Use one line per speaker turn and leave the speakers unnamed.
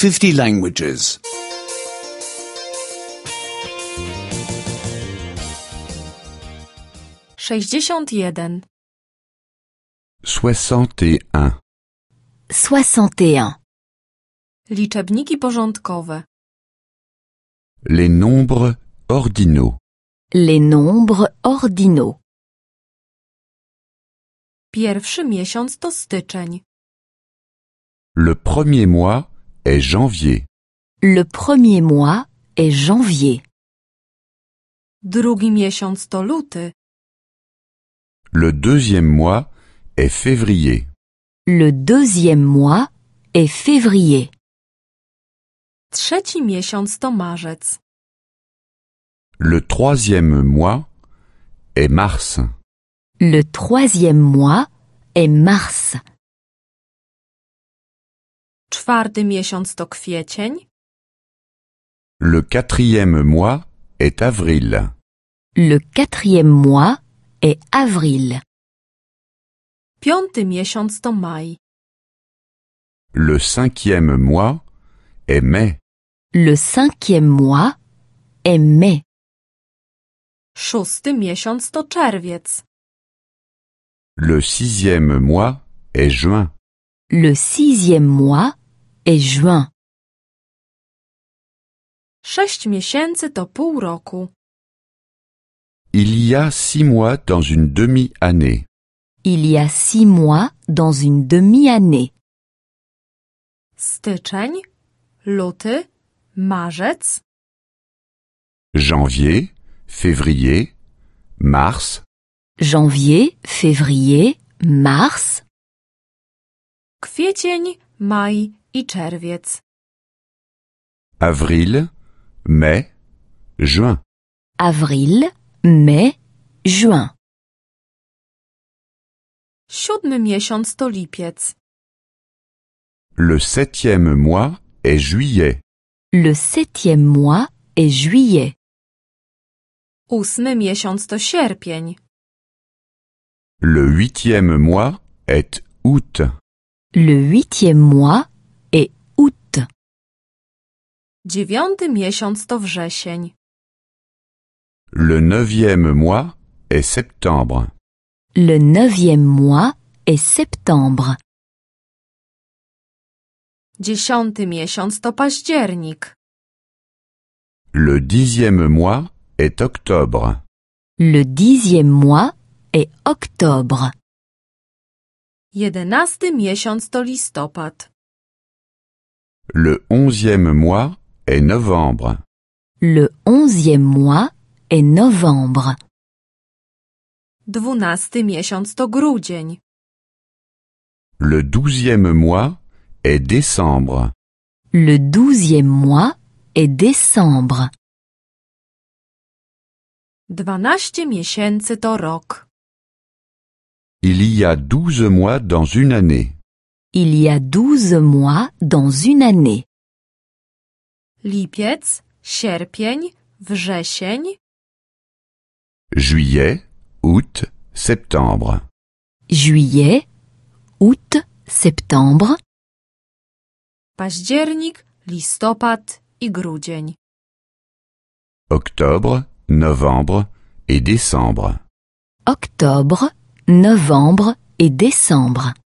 50 languages.
61.
61.
61.
Liczebniki porządkowe.
Les nombres ordinaux.
Les nombres ordinaux.
Pierwszy miesiąc to styczeń.
Le premier mois est janvier.
Le premier mois est janvier.
Drugi miesiąc to luty.
Le deuxième mois est février.
Le deuxième mois est février.
Trzeci miesiąc to marzec.
Le troisième mois est mars.
Le troisième mois est mars.
Czwarty miesiąc to kwiecień.
Le quatrième mois est avril.
Le quatrième mois est avril.
Piąty miesiąc to maj.
Le cinquième mois est mai.
Le cinquième mois est mai.
Szósty miesiąc to czerwiec.
Le sixième mois est juin.
Le sixième mois est juin.
6 miesięcy to pół roku.
Il y a 6 mois dans une demi-année.
Il y a 6 mois dans une demi-année.
Styczeń, luty, marzec,
Janvier, février, mars,
Janvier, février, mars,
kwiecień, maj i czerwiec.
avril, mai, juin.
avril, mai, juin.
7 miesiąc to lipiec.
Le septième mois est juillet.
Le septième mois est juillet.
8 miesiąc to sierpień.
Le huitième mois est août.
Le huitième mois est août.
9 miesiąc to wrzesień.
Le neuvième mois est septembre.
Le neuvième mois est septembre.
10 miesiąc to październik.
Le dixième mois est octobre.
Le dixième mois est octobre.
11 miesiąc to listopad.
Le onzième mois est novembre.
Le onzième mois est novembre.
12 miesiąc to grudzień.
Le douzième mois est décembre.
Le douzième mois est décembre.
12 miesięcy to rok.
Il y a 12 mois dans une année.
Il y a 12 mois dans une année.
Lipiec, sierpień, wrzesień,
Juillet, août, septembre.
Juillet, août, septembre,
październik, listopad i grudzień.
Octobre, novembre et décembre.
octobre, novembre et décembre.